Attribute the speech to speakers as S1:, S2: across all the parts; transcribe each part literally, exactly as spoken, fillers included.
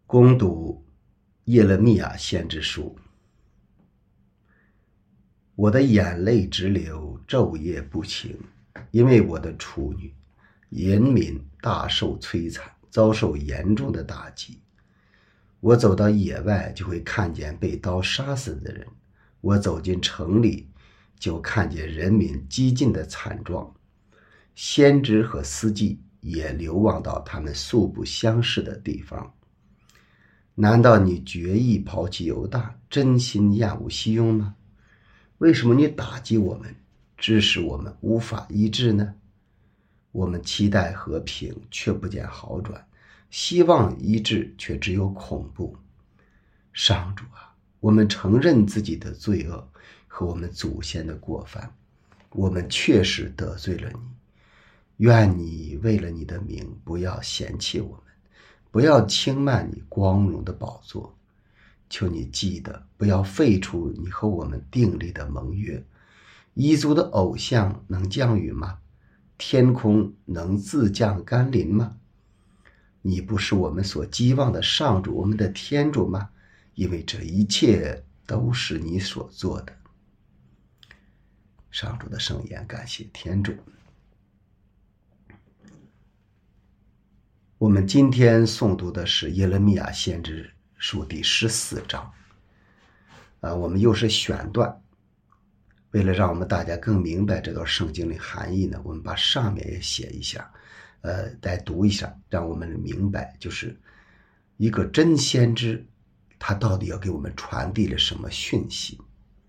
S1: 攻读耶勒米亚先知书。我的眼泪直流，昼夜不停，因为我的处女人民大受摧残，遭受严重的打击。我走到野外，就会看见被刀杀死的人；我走进城里，就看见人民激进的惨状。先知和司祭也流亡到他们素不相识的地方。难道你决意抛弃犹大，真心厌恶西雍吗？为什么你打击我们，致使我们无法医治呢？我们期待和平，却不见好转；希望医治，却只有恐怖。上主啊，我们承认自己的罪恶和我们祖先的过犯，我们确实得罪了你。愿你为了你的名，不要嫌弃我们，不要轻慢你光荣的宝座。求你记得，不要废除你和我们订立的盟约。彝族的偶像能降雨吗？天空能自降甘霖吗？你不是我们所寄望的上主，我们的天主吗？因为这一切都是你所做的。上主的圣言，感谢天主。我们今天诵读的是耶勒米亚先知书第十四章，呃，我们又是选段。为了让我们大家更明白这段圣经的含义呢，我们把上面也写一下，呃，再读一下，让我们明白，就是一个真先知，他到底要给我们传递了什么讯息。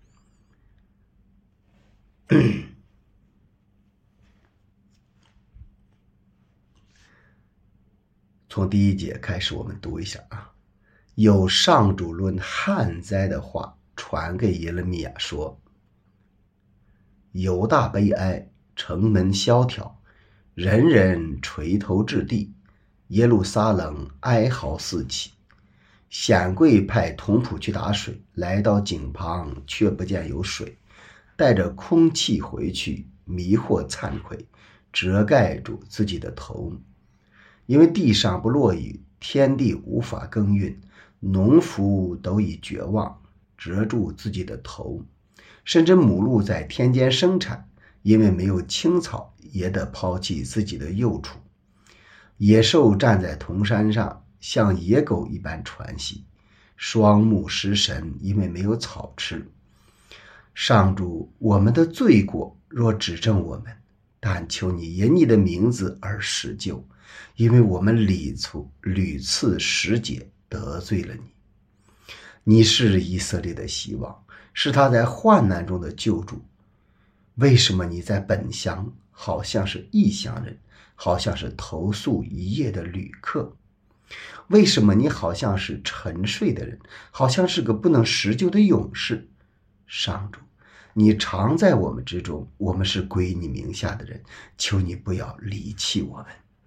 S1: 从第一节开始，我们读一下啊。有上主论旱灾的话传给耶勒米亚说：犹大悲哀，城门萧条，人人垂头至地，耶路撒冷哀嚎四起。显贵派童仆去打水，来到井旁，却不见有水，带着空气回去，迷惑惭愧，遮盖住自己的头。因为地上不落雨，天地无法耕耘，农夫都已绝望，遮住自己的头。甚至母鹿在田间生产，因为没有青草，也得抛弃自己的幼雏。野兽站在铜山上，像野狗一般喘息，双目失神，因为没有草吃。上主，我们的罪过若指正我们，但求你因你的名字而施救，因为我们屡次屡次使节得罪了你。你是以色列的希望，是他在患难中的救主。为什么你在本乡好像是异乡人，好像是投宿一夜的旅客？为什么你好像是沉睡的人，好像是个不能施救的勇士？上主，你常在我们之中，我们是归你名下的人，求你不要离弃我们。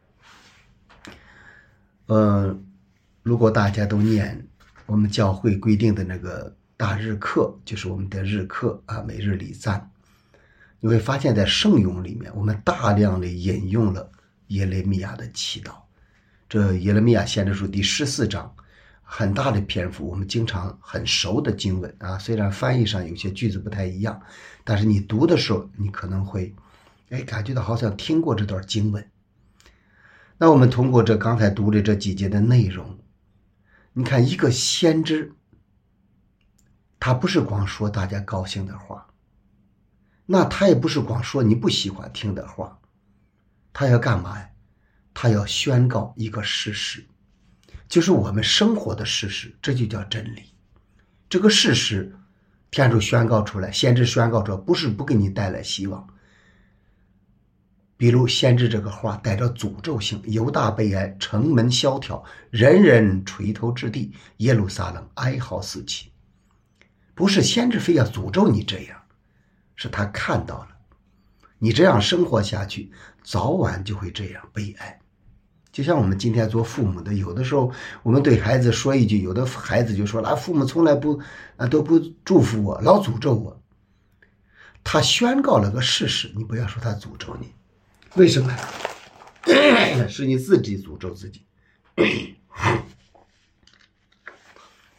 S1: 呃，如果大家都念我们教会规定的那个大日课，就是我们的日课啊，每日礼赞，你会发现在圣咏里面，我们大量的引用了耶勒米亚的祈祷。这耶勒米亚先知书第十四章很大的篇幅，我们经常很熟的经文啊，虽然翻译上有些句子不太一样，但是你读的时候，你可能会哎感觉到好像听过这段经文。那我们通过这刚才读的这几节的内容，你看一个先知，他不是光说大家高兴的话，那他也不是光说你不喜欢听的话，他要干嘛呀？他要宣告一个事实，就是我们生活的事实，这就叫真理。这个事实天主宣告出来，先知宣告出来，不是不给你带来希望。比如先知这个话带着诅咒性，犹大悲哀，城门萧条，人人垂头至地，耶路撒冷哀嚎四起。不是先知非要诅咒你这样，是他看到了你这样生活下去，早晚就会这样悲哀。就像我们今天做父母的，有的时候我们对孩子说一句，有的孩子就说了，父母从来不啊都不祝福我，老诅咒我。他宣告了个事实，你不要说他诅咒你。为什么？是你自己诅咒自己。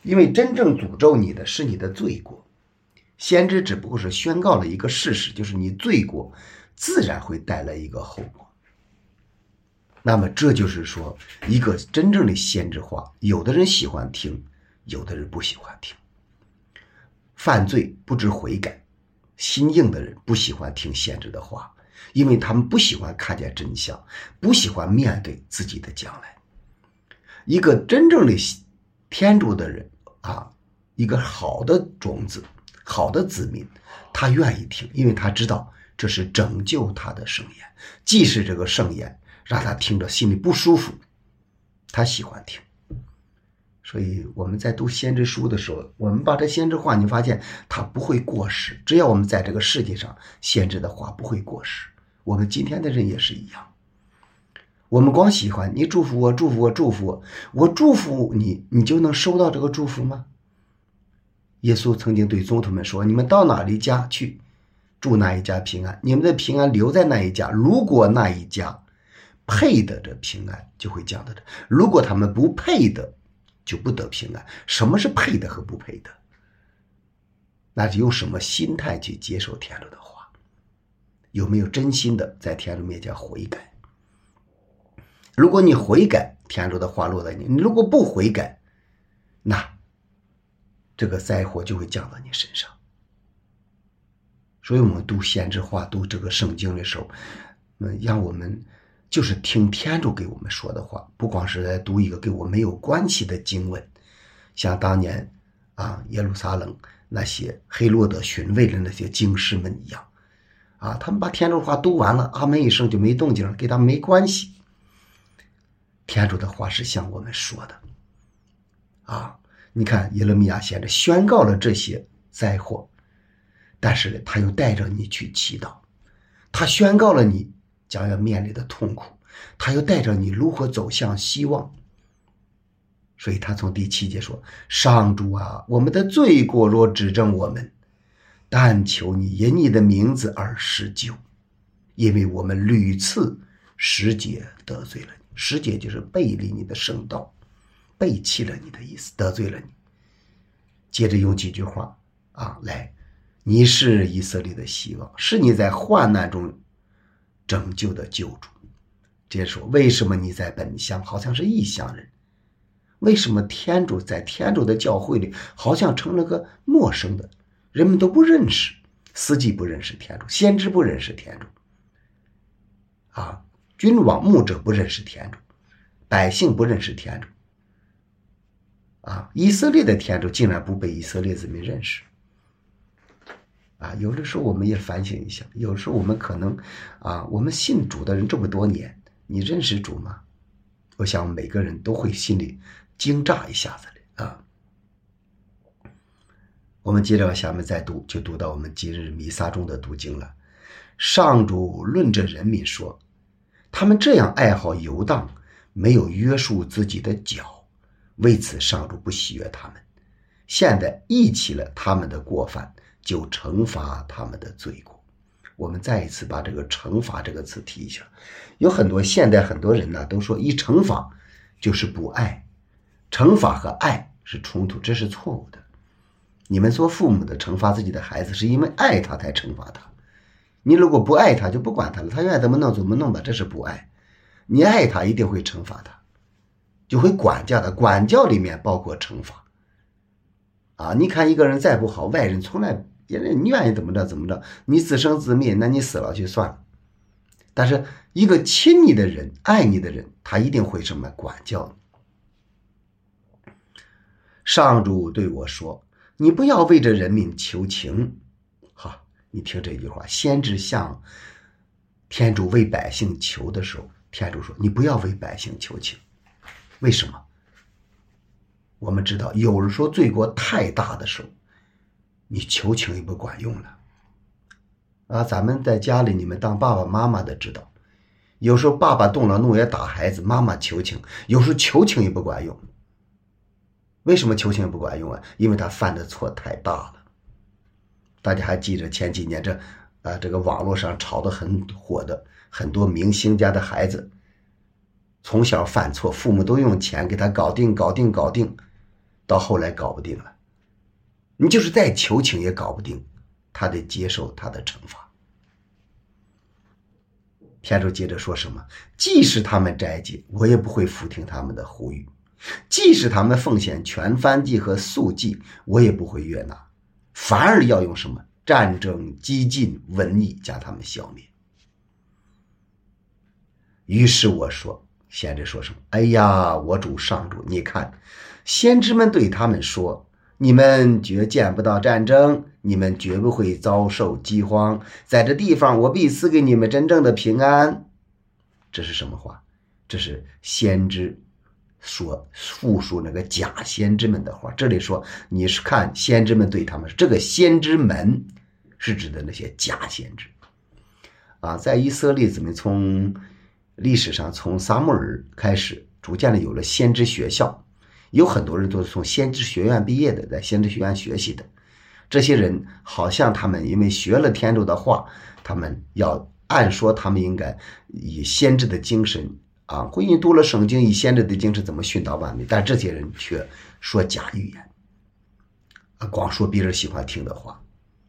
S1: 因为真正诅咒你的是你的罪过，先知只不过是宣告了一个事实，就是你罪过自然会带来一个后果。那么这就是说，一个真正的先知话，有的人喜欢听，有的人不喜欢听。犯罪不知悔改，心硬的人不喜欢听先知的话，因为他们不喜欢看见真相，不喜欢面对自己的将来。一个真正的天主的人啊，一个好的种子，好的子民，他愿意听，因为他知道这是拯救他的圣言，即使这个圣言让他听着心里不舒服，他喜欢听。所以我们在读先知书的时候，我们把这先知话，你发现它不会过时，只要我们在这个世界上，先知的话不会过时。我们今天的人也是一样，我们光喜欢你祝福我祝福我祝福我，我祝福你，你就能收到这个祝福吗？耶稣曾经对宗徒们说，你们到哪里家去，祝那一家平安，你们的平安留在那一家，如果那一家配得这平安，就会降到这；如果他们不配得，就不得平安。什么是配得和不配得？那就用什么心态去接受天主的话，有没有真心的在天主面前悔改？如果你悔改，天主的话落在你；你如果不悔改，那这个灾祸就会降到你身上。所以我们读先知话，读这个圣经的时候，嗯，让我们就是听天主给我们说的话，不光是在读一个跟我没有关系的经文，像当年啊耶路撒冷那些黑落德巡卫的那些经师们一样，啊，他们把天主话读完了，阿门一声就没动静了，跟他们没关系。天主的话是向我们说的，啊，你看耶勒米亚先知宣告了这些灾祸，但是他又带着你去祈祷，他宣告了你将要面临的痛苦，他又带着你如何走向希望。所以他从第七节说，上主啊，我们的罪过若指正我们，但求你因你的名字而施救，因为我们屡次十节得罪了你。十节就是背离你的圣道，背弃了你的意思，得罪了你。接着用几句话啊来，你是以色列的希望，是你在患难中拯救的救主。接着说，为什么你在本乡好像是异乡人？为什么天主在天主的教会里好像成了个陌生的，人们都不认识，司机不认识天主，先知不认识天主啊，君王牧者不认识天主，百姓不认识天主啊，以色列的天主竟然不被以色列子民认识啊！有的时候我们也反省一下，有时候我们可能啊，我们信主的人这么多年，你认识主吗？我想每个人都会心里惊乍一下子的啊。我们接着下面再读，就读到我们今日弥撒中的读经了。上主论着人民说，他们这样爱好游荡，没有约束自己的脚，为此上主不喜悦他们，现在忆起了他们的过犯，就惩罚他们的罪过。我们再一次把这个惩罚这个词提一下，有很多现代很多人呢都说一惩罚就是不爱，惩罚和爱是冲突，这是错误的。你们做父母的惩罚自己的孩子是因为爱他才惩罚他，你如果不爱他就不管他了，他愿意怎么弄怎么弄吧，这是不爱。你爱他一定会惩罚他，就会管教的，管教里面包括惩罚啊。你看一个人再不好，外人从来别人你愿意怎么着怎么着，你自生自灭，那你死了就算了。但是一个亲你的人，爱你的人，他一定会什么管教你。上主对我说，你不要为着人民求情。好，你听这句话，先知向天主为百姓求的时候，天主说你不要为百姓求情。为什么？我们知道有人说罪过太大的时候，你求情也不管用了啊。咱们在家里，你们当爸爸妈妈的知道，有时候爸爸动了怒也打孩子，妈妈求情，有时候求情也不管用。为什么求情也不管用啊？因为他犯的错太大了。大家还记着前几年这啊这个网络上炒得很火的很多明星家的孩子，从小犯错，父母都用钱给他搞定搞定搞定， 到后来搞不定了，你就是再求情也搞不定，他得接受他的惩罚。天主接着说什么？即使他们斋戒，我也不会服听他们的呼吁；即使他们奉献全燔祭和素祭，我也不会悦纳，反而要用什么战争、激进、瘟疫将他们消灭。于是我说，先知说什么？哎呀，我主上主，你看，先知们对他们说，你们绝见不到战争，你们绝不会遭受饥荒，在这地方我必赐给你们真正的平安。这是什么话？这是先知说复述那个假先知们的话。这里说你是看先知们对他们，这个先知们是指的那些假先知啊。在以色列子民从历史上从撒母耳开始逐渐的有了先知学校，有很多人都是从先知学院毕业的，在先知学院学习的。这些人好像他们因为学了天主的话，他们要按说他们应该以先知的精神啊，会因读了圣经以先知的精神怎么训导万民，但这些人却说假预言啊，光说别人喜欢听的话。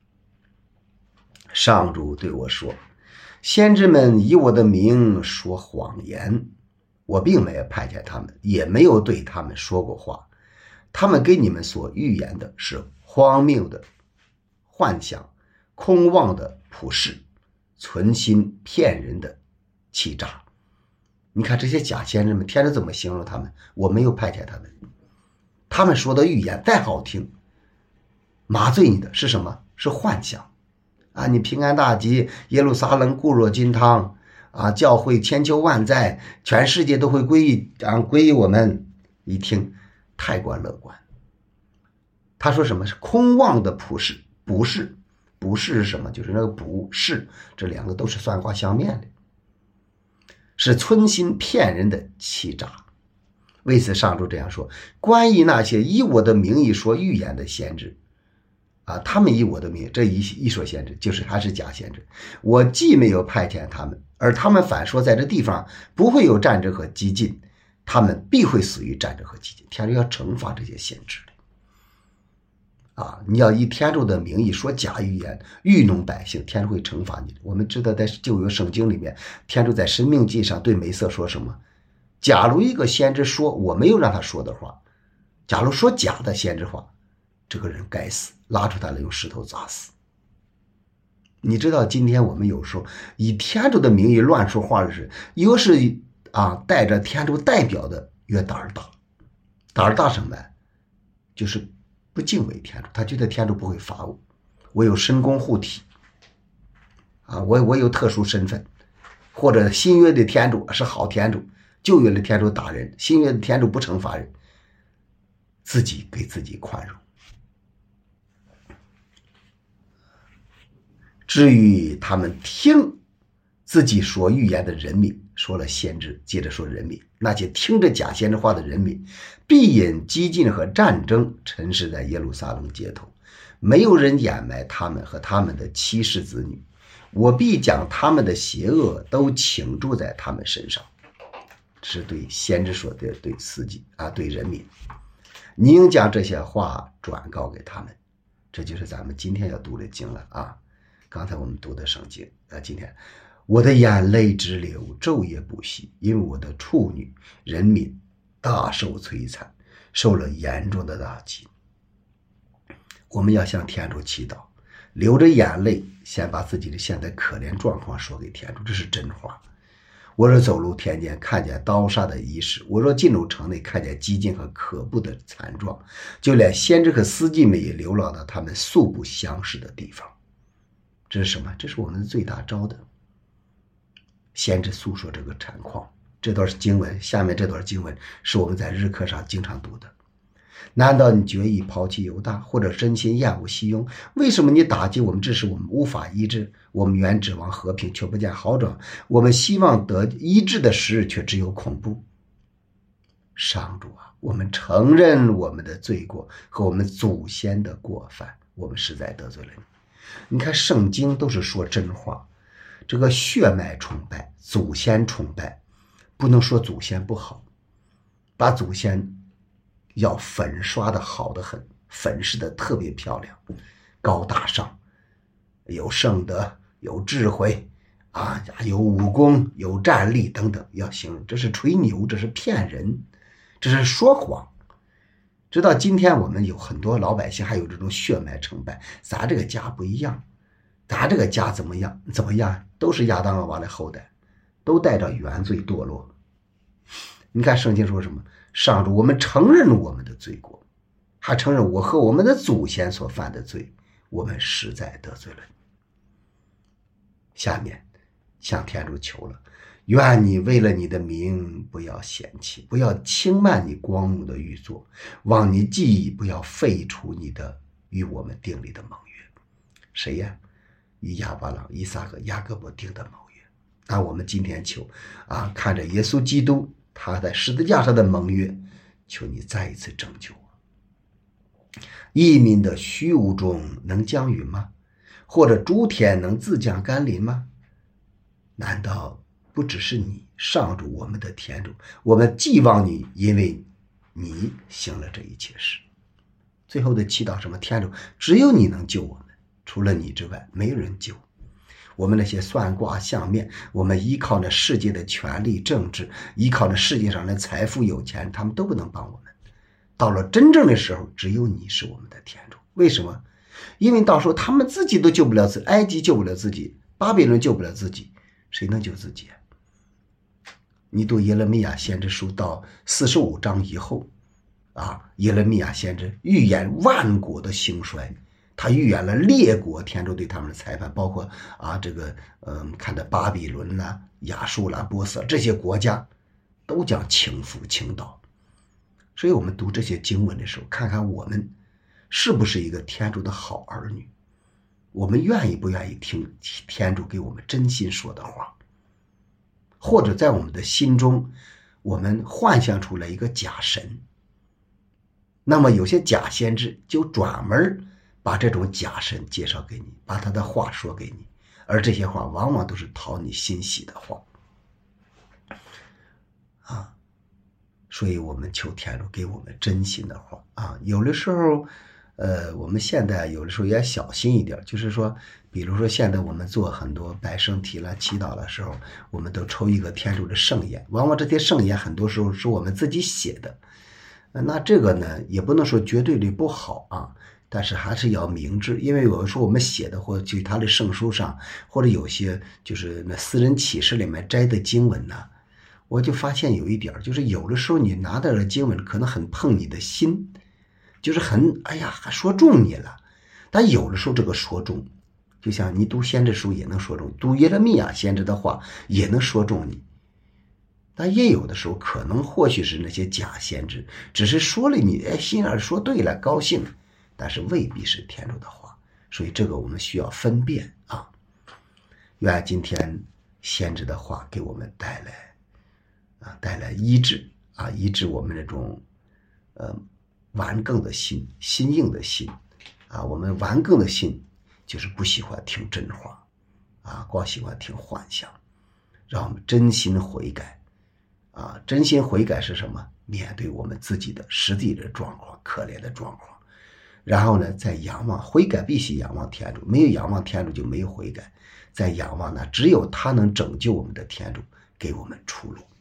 S1: 上主对我说，先知们以我的名说谎言，我并没有派遣他们，也没有对他们说过话。他们给你们所预言的是荒谬的幻想，空妄的普世，存心骗人的欺诈。你看这些假先知们，天主怎么形容他们？我没有派遣他们，他们说的预言再好听，麻醉你的是什么？是幻想啊！你平安大吉，耶路撒冷固若金汤啊！教会千秋万载，全世界都会归于啊归于我们。一听太过乐观。他说什么是空妄的普世？不是，不是是什么？就是那个不是，这两个都是酸花相面的，是存心骗人的欺诈。为此上主这样说，关于那些以我的名义说预言的先知啊，他们以我的名义，这一一说先知就是他是假先知，我既没有派遣他们，而他们反说在这地方不会有战争和激进，他们必会死于战争和激进。天主要惩罚这些先知啊！你要以天主的名义说假预言，愚弄百姓，天主会惩罚你。我们知道在旧约圣经里面，天主在申命记上对梅瑟说什么？假如一个先知说我没有让他说的话，假如说假的先知话，这个人该死，拉出他来用石头砸死。你知道今天我们有时候以天主的名义乱说话的是，又是啊带着天主代表的越胆儿大。胆儿大什么？就是不敬畏天主，他觉得天主不会罚我，我有神功护体啊，我我有特殊身份，或者新约的天主是好天主，旧约的天主打人，新约的天主不惩罚人，自己给自己宽容。至于他们听自己说预言的人民，说了先知，接着说人民，那些听着假先知话的人民，必因激进和战争沉尸在耶路撒冷街头，没有人掩埋他们和他们的妻室子女，我必将他们的邪恶都倾注在他们身上。这是对先知说的，对司机啊，对人民，你应将这些话转告给他们。这就是咱们今天要读的经了啊。刚才我们读的圣经啊，今天我的眼泪直流，昼夜不息，因为我的处女人民大受摧残，受了严重的打击。我们要向天主祈祷，流着眼泪，先把自己的现在可怜状况说给天主，这是真话。我若走入田间，看见刀杀的仪式；我若进入城内，看见激进和可怖的惨状，就连先知和司机们也流浪到他们素不相识的地方。这是什么？这是我们的最大招的。先知诉说这个惨况，这段经文，下面这段经文是我们在日课上经常读的。难道你决意抛弃犹大，或者真心厌恶西雍？为什么你打击我们？这是我们无法医治。我们原指望和平，却不见好转；我们希望得医治的时日，却只有恐怖。上主啊，我们承认我们的罪过和我们祖先的过犯，我们实在得罪了你。你看圣经都是说真话，这个血脉崇拜，祖先崇拜，不能说祖先不好，把祖先要粉刷的好的很，粉饰的特别漂亮，高大上，有圣德，有智慧啊，有武功，有战力等等，要形容这是吹牛，这是骗人，这是说谎。直到今天我们有很多老百姓还有这种血脉崇拜，咱这个家不一样，咱这个家怎么样怎么样，都是亚当夏娃的后代，都带着原罪堕落。你看圣经说什么？上主，我们承认我们的罪过，还承认我和我们的祖先所犯的罪，我们实在得罪了你。下面向天主求了，愿你为了你的名不要嫌弃，不要轻慢你光荣的玉座，望你记忆不要废除你的与我们订立的盟约。谁呀？与亚伯朗、以撒和雅各伯订的盟约。那我们今天求啊，看着耶稣基督他在十字架上的盟约，求你再一次拯救我。异民的虚无中能降雨吗？或者诸天能自降甘霖吗？难道不只是你，上主我们的天主，我们寄望你，因为你行了这一切事。最后的祈祷什么？天主，只有你能救我们，除了你之外没有人救。我们那些算卦相面，我们依靠那世界的权力政治，依靠那世界上的财富有钱，他们都不能帮我们。到了真正的时候，只有你是我们的天主。为什么？因为到时候他们自己都救不了自己，埃及救不了自己，巴比伦救不了自己，谁能救自己？你读耶勒米亚先知书到四十五章以后啊，耶勒米亚先知预言万国的兴衰，他预言了列国天主对他们的裁判，包括啊这个嗯，看的巴比伦啦、亚述啦、波斯这些国家都将倾覆倾倒。所以我们读这些经文的时候，看看我们是不是一个天主的好儿女，我们愿意不愿意听天主给我们真心说的话，或者在我们的心中我们幻想出来一个假神，那么有些假先知就专门把这种假神介绍给你，把他的话说给你，而这些话往往都是讨你欣喜的话啊。所以我们求天主给我们真心的话啊。有的时候呃，我们现在有的时候也小心一点，就是说比如说现在我们做很多拜圣体了祈祷的时候，我们都抽一个天主的圣言，往往这些圣言很多时候是我们自己写的，那这个呢也不能说绝对的不好啊，但是还是要明智。因为有的时候我们写的或者去他的圣书上，或者有些就是那私人启示里面摘的经文呢，我就发现有一点，就是有的时候你拿到的经文可能很碰你的心，就是很哎呀还说中你了，但有的时候这个说中，就像你读先知书也能说中，读耶勒米亚先知的话也能说中你，但也有的时候可能或许是那些假先知只是说了你哎心眼说对了高兴，但是未必是天主的话，所以这个我们需要分辨啊。愿今天先知的话给我们带来啊带来医治啊，医治我们这种呃顽梗的心，心硬的心啊。我们顽梗的心就是不喜欢听真话啊，光喜欢听幻想，让我们真心悔改啊。真心悔改是什么？面对我们自己的实际的状况，可怜的状况，然后呢再仰望，悔改必须仰望天主，没有仰望天主就没有悔改，在仰望呢只有他能拯救我们的天主给我们出路。